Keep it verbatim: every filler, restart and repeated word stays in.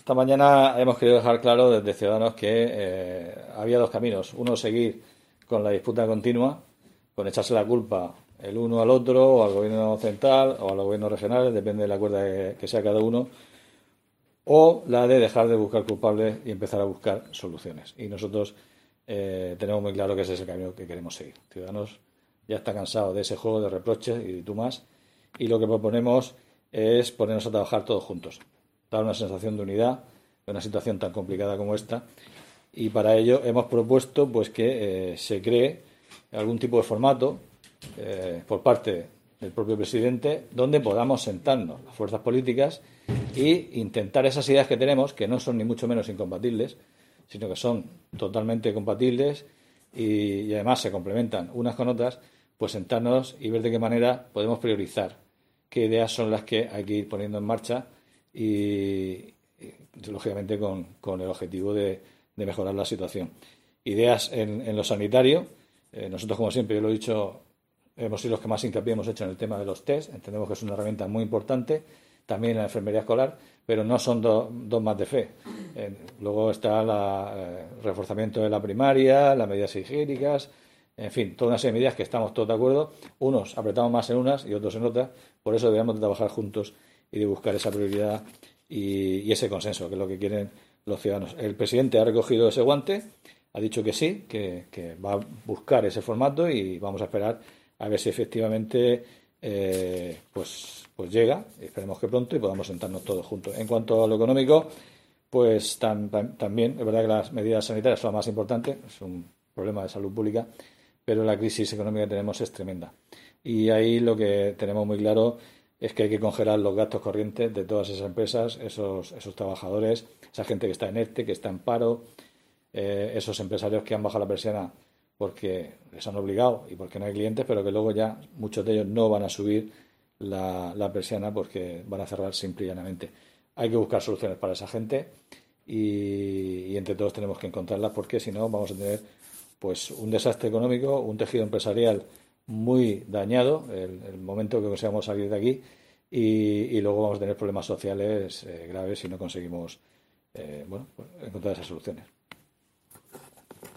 esta mañana hemos querido dejar claro desde Ciudadanos que eh, había dos caminos. Uno, seguir con la disputa continua, con echarse la culpa el uno al otro, o al gobierno central, o a los gobiernos regionales, depende de la cuerda que, que sea cada uno, o la de dejar de buscar culpables y empezar a buscar soluciones. Y nosotros eh, tenemos muy claro que ese es el camino que queremos seguir. Ciudadanos ya está cansado de ese juego de reproches y tú más, y lo que proponemos es ponernos a trabajar todos juntos, dar una sensación de unidad en una situación tan complicada como esta, y para ello hemos propuesto pues que eh, se cree algún tipo de formato eh, por parte del propio presidente donde podamos sentarnos las fuerzas políticas e intentar esas ideas que tenemos, que no son ni mucho menos incompatibles, sino que son totalmente compatibles y, y además se complementan unas con otras, pues sentarnos y ver de qué manera podemos priorizar qué ideas son las que hay que ir poniendo en marcha y, y lógicamente con, con el objetivo de, de mejorar la situación. Ideas en, en lo sanitario. Eh, nosotros, como siempre, yo lo he dicho, hemos sido los que más hincapié hemos hecho en el tema de los test. Entendemos que es una herramienta muy importante, también en la enfermería escolar, pero no son do, dogmas de fe. Eh, luego está el eh, reforzamiento de la primaria, las medidas higiénicas, en fin, toda una serie de medidas que estamos todos de acuerdo. Unos apretamos más en unas y otros en otras. Por eso debemos de trabajar juntos y de buscar esa prioridad y, y ese consenso, que es lo que quieren los ciudadanos. El presidente ha recogido ese guante, ha dicho que sí, que, que va a buscar ese formato y vamos a esperar a ver si efectivamente eh, pues, pues llega, esperemos que pronto, y podamos sentarnos todos juntos. En cuanto a lo económico, pues tam, tam, también es verdad que las medidas sanitarias son las más importantes, es un problema de salud pública, pero la crisis económica que tenemos es tremenda. Y ahí lo que tenemos muy claro es que hay que congelar los gastos corrientes de todas esas empresas, esos, esos trabajadores, esa gente que está en ERTE, que está en paro, eh, esos empresarios que han bajado la persiana porque les han obligado y porque no hay clientes, pero que luego ya muchos de ellos no van a subir la, la persiana porque van a cerrar simple y llanamente. Hay que buscar soluciones para esa gente y, y entre todos tenemos que encontrarlas, porque si no vamos a tener pues un desastre económico, un tejido empresarial muy dañado el, el momento que consigamos salir de aquí y, y luego vamos a tener problemas sociales eh, graves si no conseguimos eh, bueno, pues encontrar esas soluciones.